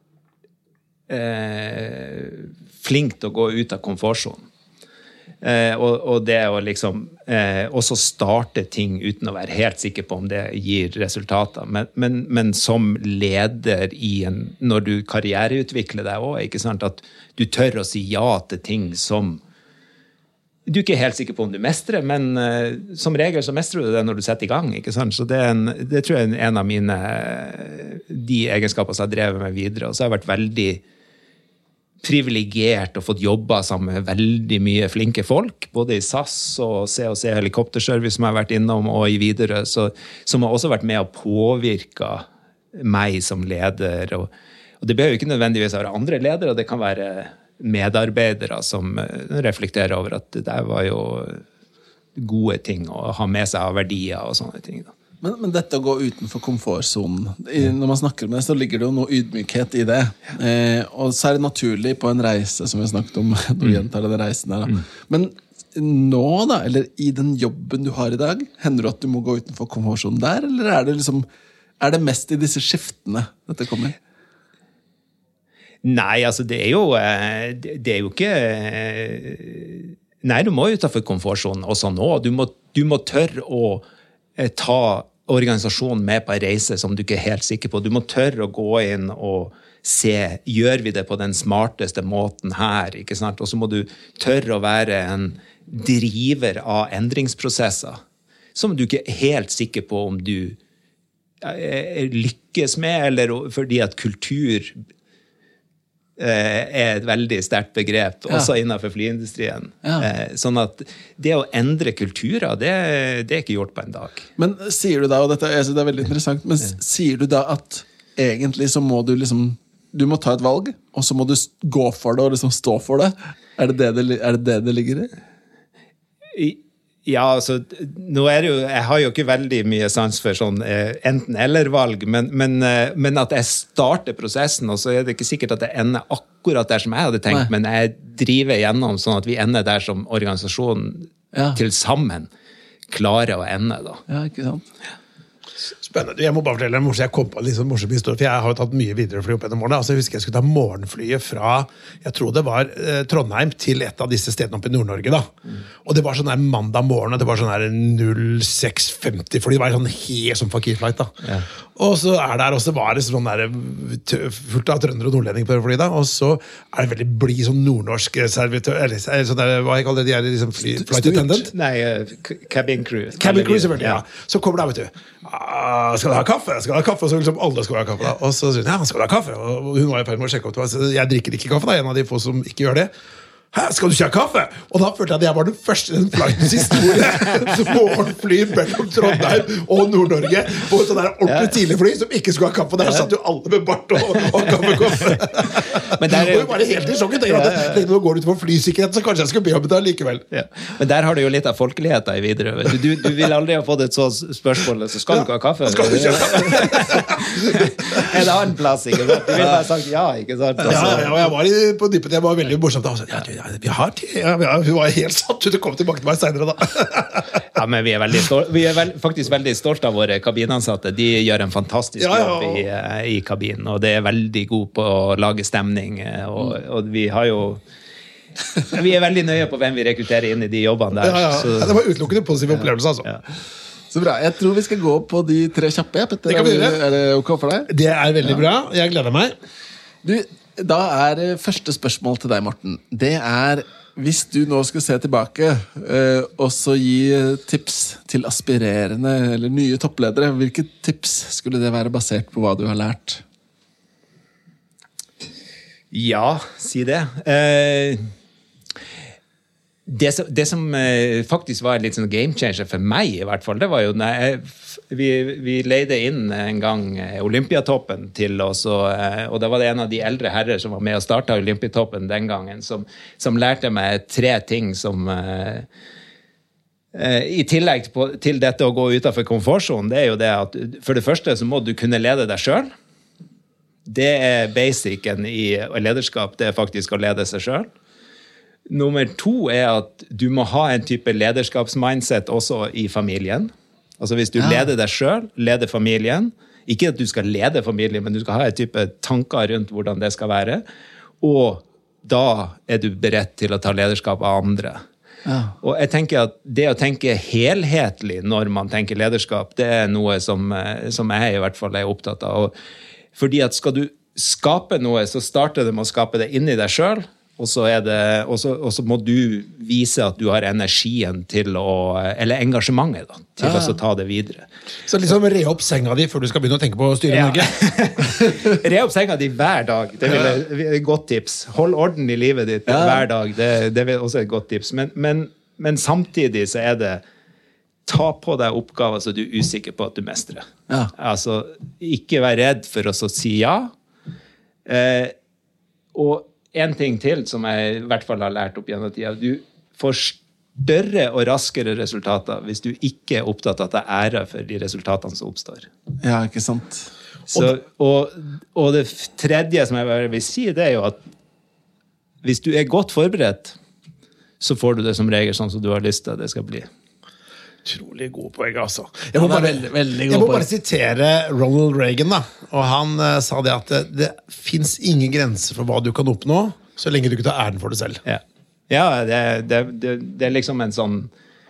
eh, flink til å gå ut av komfortsonen. Eh, og, og det å liksom eh, også starte ting uten å være helt sikker på om det gir resultater. Men, men, men som leder i en, når du karriereutvikler deg også, ikke sant? At du tør å si ja til ting som du ikke er helt sikker på om du mestrer, men eh, som regel så mestrer du det når du setter i gang, ikke sant? Så det, er en, det tror jeg er en av mine de egenskaper som jeg har drevet med videre, og så har jeg vært veldig privilegert og fått jobba sammen med veldig mye flinke folk, både i S A S og C og C helikopterservice som jeg har vært innom, og i Widerøe, så, som har også vært med å påvirke meg som leder. Og, og det behøver ikke nødvendigvis være andre ledere, det kan være medarbeidere som reflekterer over at det der var jo gode ting å ha med seg av verdier og sånne ting da. Men, men dette å gå utenfor komfortzonen, når man snakker om det, så ligger det jo noe ydmykhet i det. Eh, og så er det naturlig på en reise, som vi har snakket om, når du gjentar denne reisen her. Da. Men nå da, eller i den jobben du har i dag, hender det at du må gå utenfor komfortzonen der, eller er det liksom, er det mest i disse skiftene dette kommer? Nei, altså det er jo, det er jo ikke... Nei, du må utenfor komfortzonen også nå. Du må, du må tørre å ta organisasjonen med på en reise som du ikke er helt sikker på. Du må tørre å gå inn og se, gjør vi det på den smarteste måten her, ikke sant? Og så må du tørre å være en driver av endringsprosesser, som du ikke er helt sikker på om du lykkes med, eller fordi at kultur er et veldig sterkt begrep, også ja. Innenfor flyindustrien. Ja. Sånn at det å endre kulturer, det, det er ikke gjort på en dag. Men sier du da, og dette jeg synes det er veldig interessant, men sier du da at egentlig så må du liksom, du må ta et valg, og så må du gå for det, og liksom stå for det? Er det det det, er det, det, det ligger i? I Ja, altså, nå er det jo, jeg har jo ikke veldig mye sans for sånn eh, enten-eller-valg, men, men, eh, men at jeg starter prosessen, og så er det ikke sikkert at det ender akkurat der som jeg hadde tenkt, Nei. Men jeg driver igjennom sånn at vi ender der som organisasjon ja. Til sammen klarer å ende da. Ja, ikke sant? Spennende. Jeg må bare fortelle en morsom, jeg kom på en liksom morsom historie, for jeg har jo tatt mye Widerøe-fly opp gjennom årene. Altså, jeg husker jeg skulle ta morgenflyet fra, jeg tror det var eh, Trondheim, til et av disse stedene oppe i Nord-Norge da. Mm. Og det var sånn der mandag morgen, og det var sånn der null seks femti, for det var sånn helt sånn fakirflight da. Ja. Og så er det der, og så var det sånn der fullt av trønder og nordlending på fly da, og så er det veldig blid sånn nordnorsk servitør, eller sånn der, hva jeg kaller det, de er liksom fly, flight attendant? Nei, cabin crew. Cabin crew, selvfølgelig, ja. ja. Så kommer det, vet du, ah, skal du ha kaffe? Skal du ha kaffe? Og så liksom alle skal ha kaffe da. Og så sier hun, ja, skal du ha kaffe? Og hun var i ferd med å sjekke opp, jeg drikker ikke kaffe da, en av de få som ikke gjør det. Hæ, skal du ikke ha kaffe? Og da følte jeg at jeg var den første i den flightens historie morgenflyr mellom Trondheim og Nord-Norge på et sånn der ordentlig tidlig fly som ikke skulle ha kaffe. Der satt jo alle med bart og, og kaffekoffe. Men der er jo... Og jeg var helt i sjokket. Jeg tenkte, nå går du ut for flysikkerhet, så kanskje jeg skal be om det likevel. Ja. Men der har du jo litt av folkeligheten i videre. Du, du, du vil aldri ha fått et sånt spørsmål, så skal du ikke ha kaffe? Skal du ikke ha kaffe? En annen plass, ikke sant? Du vil bare sagt ja, ikke sant? Ja, ja, og jeg var i, på dyppet, jeg var veldig morsomt da. Ja, ja, vi har til, ja, hun var helt satt ut og kom tilbake til meg senere da. Ja, men vi er, veldig stolt, vi er vel, faktisk veldig stolt av våre kabinansatte. De gjør en fantastisk ja, ja, ja. jobb i, i kabinen, og det er veldig god på å lage stemning, og, og vi har jo vi er veldig nøye på hvem vi rekrutterer inn i de jobbene der. Ja, ja. Så, det var utelukkende positiv opplevelse altså. Ja. Så bra, jeg tror vi skal gå på de tre kjappe. Petter. Det kan vi gjøre. Er det ok for deg? Det er veldig ja. bra, jeg gleder meg. Du, da er første spørsmål til deg, Morten. Det er, hvis du nå skal se tilbake eh, og så gi tips til aspirerende eller nye toppledere, hvilke tips skulle det være basert på hva du har lært? Ja, si det. Eh, det som, det som eh, faktisk var en litt sånn game changer for meg i hvert fall, det var jo når jeg, vi, vi leide inn en gang Olympiatoppen til oss, og, og da var det en av de eldre herrer som var med og startet Olympiatoppen den gangen, som, som lærte meg tre ting som eh, eh, i tillegg på, til dette å gå utenfor komfortzonen, det er jo det at for det første så må du kunne lede deg selv. Det er basicen i lederskap, det er faktisk å lede seg selv. Nummer to er at du må ha en type lederskapsmindset også i familien. Altså hvis du ja. leder deg selv, leder familien, ikke at du skal lede familien, men du skal ha en type tanker rundt hvordan det skal være, og da er du beredt til å ta lederskap av andre. Ja. Og jeg tenker at det å tenke helhetlig når man tenker lederskap, det er noe som, som jeg i hvert fall er opptatt av. Fordi at skal du skape noe, så starter det med å skape det inni deg selv, og så, er det, og, så, og så må du vise at du har energien til å, eller engasjementet da, til ja. å ta det videre. Så liksom re opp senga di før du skal begynne å tenke på å styre ja. Norge? Re opp senga di hver dag, det er et godt tips. Hold orden i livet ditt ja. hver dag, det, det er også et godt tips. Men, men, men samtidig så er det ta på deg oppgaver så du er usikker på at du mestrer. Ja. Altså, ikke vær redd for å si ja. Eh, og en ting til som jeg i hvert fall har lært opp gjennom tida, du får større og raskere resultater hvis du ikke er opptatt av at det er ære for de resultatene som oppstår. Ja, ikke sant? Så, og, og det tredje som jeg vil si, det er jo at hvis du er godt forberedt, så får du det som regel sånn som du har lyst til at det skal bli. Utrolig god poeng, altså. Jeg må, bare, veldig, veldig jeg må bare sitere Ronald Reagan, da. Og han uh, sa det at det, det finnes ingen grenser for hva du kan oppnå, så lenge du ikke tar æren for det selv. Ja, ja det, det, det, det er liksom en sånn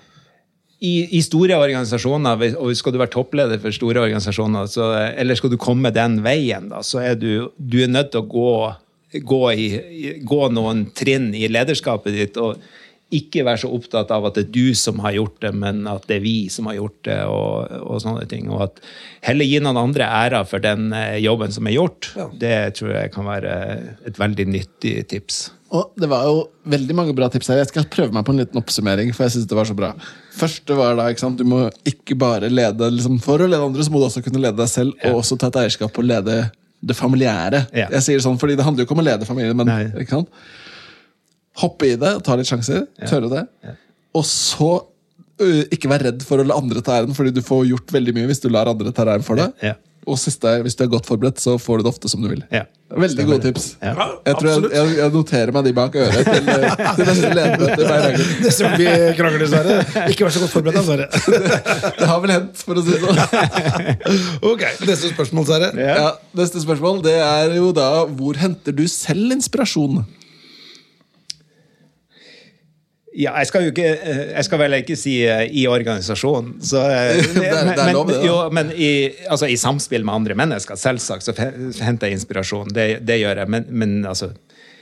i, i store organisasjoner, og skal du være toppleder for store organisasjoner, så, eller skal du komme den veien, da, så er du, du er nødt til å gå, gå, i, gå noen trinn i lederskapet ditt, og ikke være så opptatt av at det er du som har gjort det, men at det er vi som har gjort det, og, og sånne ting. Og at heller gi noen andre ære for den jobben som er gjort, ja. det tror jeg kan være et veldig nyttig tips. Og det var jo veldig mange bra tips her. Jeg skal prøve meg på en liten oppsummering, for jeg synes det var så bra. Første var da, ikke sant, du må ikke bare lede, liksom, for å lede andre, så må du også kunne lede deg selv, ja. og også ta et eierskap og lede det familiære. Ja. Jeg sier sånn, fordi det handler jo ikke om å lede familien, men Nei. ikke sant? Hoppe i det, ta litt sjanser, ja. tørre det. Ja. Og så uh, ikke være redd for å la andre ta æren, fordi du får gjort veldig mye hvis du lar andre ta æren for det. Ja. Og siste er, hvis du er godt forberedt, så får du det ofte som du vil. Ja. Veldig gode tips. Ja. Jeg tror jeg, jeg, jeg noterer meg de bak øret til, til neste ledermøte hver dag. Neste gang vi krangler, Sverre. Ikke vær så godt forberedt, Sverre. Det, det har vel hendt, for å si det sånn. Ok, neste spørsmål, Sverre. Ja. Ja, neste spørsmål, det er jo da, hvor henter du selv inspirasjon? Ja, jeg skal jo ikke, jeg skal vel ikke si i organisasjonen, så, det er, det er lov, men, jo, men i, altså, i samspill med andre mennesker, selvsagt, så henter jeg inspirasjon, det, det gjør jeg, men, men altså,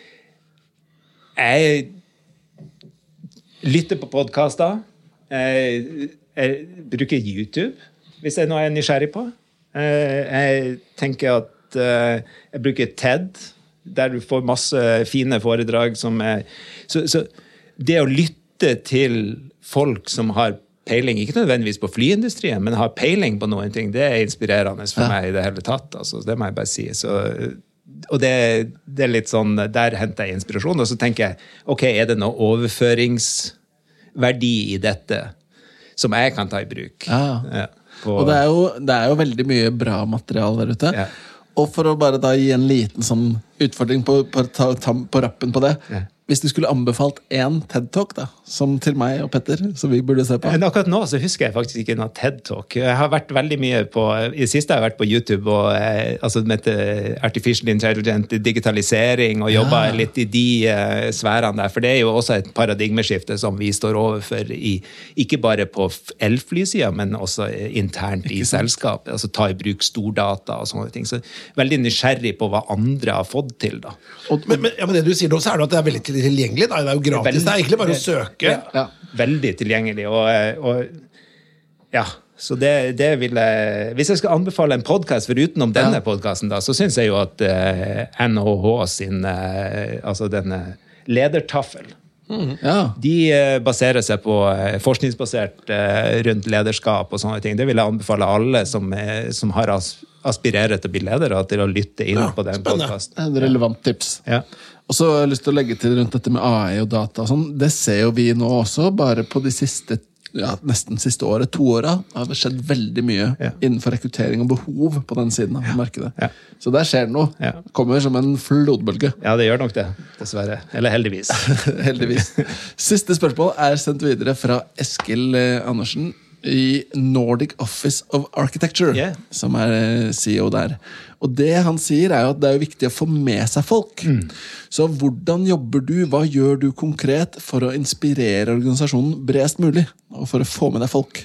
jeg lytter på podcaster, jeg, jeg bruker YouTube, hvis det er noe jeg er nysgjerrig på, jeg tenker at jeg bruker TED, der du får masse fine foredrag som er... Så, så det å lytte til folk som har peiling, ikke nødvendigvis på flyindustrien, men har peiling på noen ting, det er inspirerende for ja. meg i det hele tatt. Altså, det må jeg bare si. Så, og det, det er litt sånn, der henter jeg inspirasjon, og så tenker jeg, ok, er det noe overføringsverdi i dette som jeg kan ta i bruk? Ja. Ja, på, og det er, jo, det er jo veldig mye bra material der ute. Ja. Og for å bare da gi en liten sånn utfordring på, på, på, på rappen på det, ja. Hvis du skulle anbefalt en TED-talk da, som til meg og Petter, som vi burde se på. Men akkurat nå så husker jeg faktisk ikke noe TED-talk. Jeg har vært veldig mye på, i det siste har jeg vært på YouTube, og, eh, altså med artificial intelligent digitalisering, og jobbet ja. litt i de eh, sfærene der, for det er jo også et paradigmeskifte som vi står overfor, i, ikke bare på elflysiden, men også internt i selskapet, altså ta i bruk stordata og sånne ting. Så veldig nysgjerrig på hva andre har fått til da. Og, men, men, ja, men det du sier nå, så er det at det er veldig tilgjengelig, da. Det er jo gratis, veldig, det er egentlig bare å søke. Ja, ja. Veldig tilgjengelig, og, og ja, så det, det vil jeg, hvis jeg skal anbefale en podcast foruten om denne ja. podcasten da, så synes jeg jo at uh, N H H sin, uh, altså denne ledertaffel, mm. ja. de uh, baserer seg på uh, forskningsbasert uh, rundt lederskap og sånne ting. Det vil jeg anbefale alle som, uh, som har as, aspirerer til å bli ledere, til å lytte inn ja, på den podcasten. Det er et relevant tips. Ja. Og så har jeg lyst til å legge til rundt dette med A I og data og sånn. Det ser jo vi nå også, bare på de siste, ja, nesten siste året, to åra, har det skjedd veldig mye ja. innenfor rekruttering og behov på den siden av markedet. Ja. Så der skjer det noe. Ja. Kommer som en flodbølge. Ja, det gjør nok det, dessverre. Eller heldigvis. heldigvis. Siste spørsmål er sendt videre fra Eskil Andersen i Nordic Office of Architecture, yeah. som er C E O der. Og det han sier er jo at det er viktig å få med seg folk. Mm. Så hvordan jobber du, hva gjør du konkret for å inspirere organisasjonen bredest mulig, og for å få med deg folk?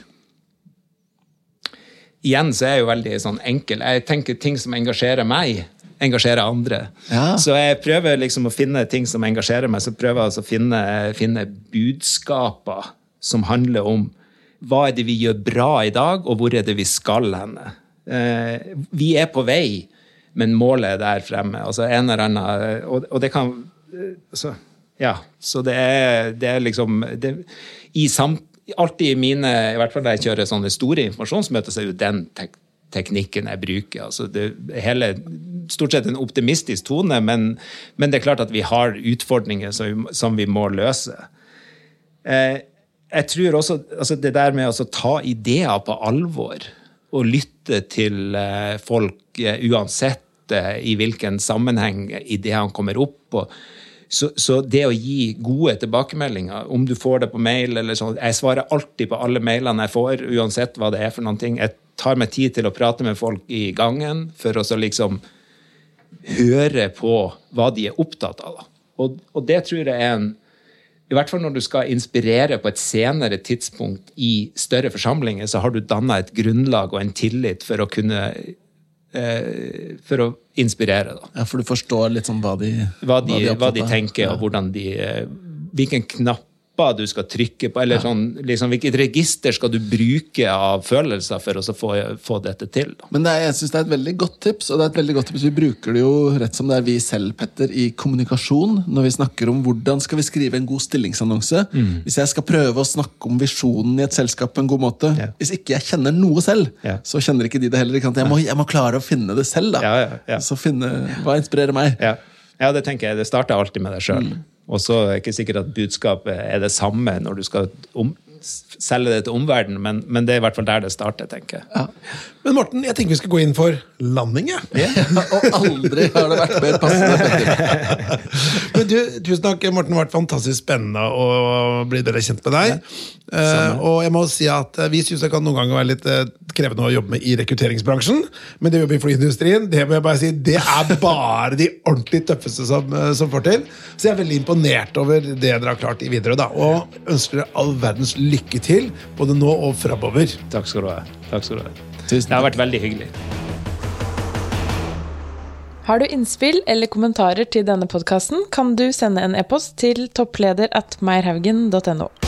Igjen så er jeg jo veldig sånn enkel. Jeg tenker ting som engasjerer meg, engasjerer andre. Ja. Så jeg prøver liksom å finne ting som engasjerer meg, så prøver jeg altså å finne, finne budskaper som handler om hva er det vi gjør bra i dag, og hvor er det vi skal henne. Eh, vi er på vei, men målet er der fremme. Altså en eller annen, og, og det kan, så, ja, så det er, det er liksom, det, i samt, alltid i mine, i hvert fall da jeg kjører sånne store informasjonsmøter, så er jo den tek, teknikken jeg bruker. Altså det hele, stort sett en optimistisk tone, men, men det er klart at vi har utfordringer som, som vi må løse. Eh, Jeg tror også altså det der med å ta ideer på alvor og lytte til folk uansett i hvilken sammenheng ideene kommer opp på. Så, så det å gi gode tilbakemeldinger, om du får det på mail eller sånn, jeg svarer alltid på alle mailene jeg får, uansett hva det er for noen ting. Jeg tar meg tid til å prate med folk i gangen for å så liksom høre på hva de er opptatt av. Og, og det tror jeg er en I hvert fall når du skal inspirere på et senere tidspunkt i større forsamlinger, så har du dannet et grunnlag og en tillit for å kunne eh, for å inspirere. Da. Ja, for du forstår litt sånn hva de, hva de, hva de, hva de tenker, ja. Og hvordan de, hvilken knapp du skal trykke på, eller sånn, liksom, hvilket register skal du bruke av følelser for å få, få dette til. Da. Men det er, jeg synes det er et veldig godt tips, og det er et veldig godt tips. Vi bruker det jo rett som det er vi selv, Petter, i kommunikasjon, når vi snakker om hvordan skal vi skrive en god stillingsannonse. Mm. Hvis jeg skal prøve å snakke om visjonen i et selskap på en god måte, ja. Hvis ikke jeg kjenner noe selv, ja. Så kjenner ikke de det heller. Jeg må, jeg må klare å finne det selv, da. Ja, ja, ja. Så finne, hva inspirerer meg? Ja. Ja, det tenker jeg. Det starter alltid med deg selv. Mm. Og så er det ikke sikkert at budskapet er det samme når du skal om, selge det til omverdenen, men, men det er i hvert fall der det starter, tenker jeg. Ja. Men Morten, jeg tenker vi skal gå inn for landing, ja. Ja, og aldri har det vært mer passende. Men du, tusen takk, Morten, det har vært fantastisk spennende å bli bedre kjent med deg. Ja, uh, og jeg må si at vi synes det kan noen ganger være litt uh, krevende å jobbe med i rekrutteringsbransjen, men det vi jobber i flyindustrien, det må jeg bare si, det er bare de ordentlig tøffeste som, uh, som får til. Så jeg er veldig imponert over det dere har klart i videre, da, og ønsker dere all verdens lykke til, både nå og fremover. Takk skal du ha. Takk skal du ha. Det har vært veldig hyggelig. Har du innspill eller kommentarer til denne podcasten, kan du sende en e-post til toppleder at meierhaugen punktum no.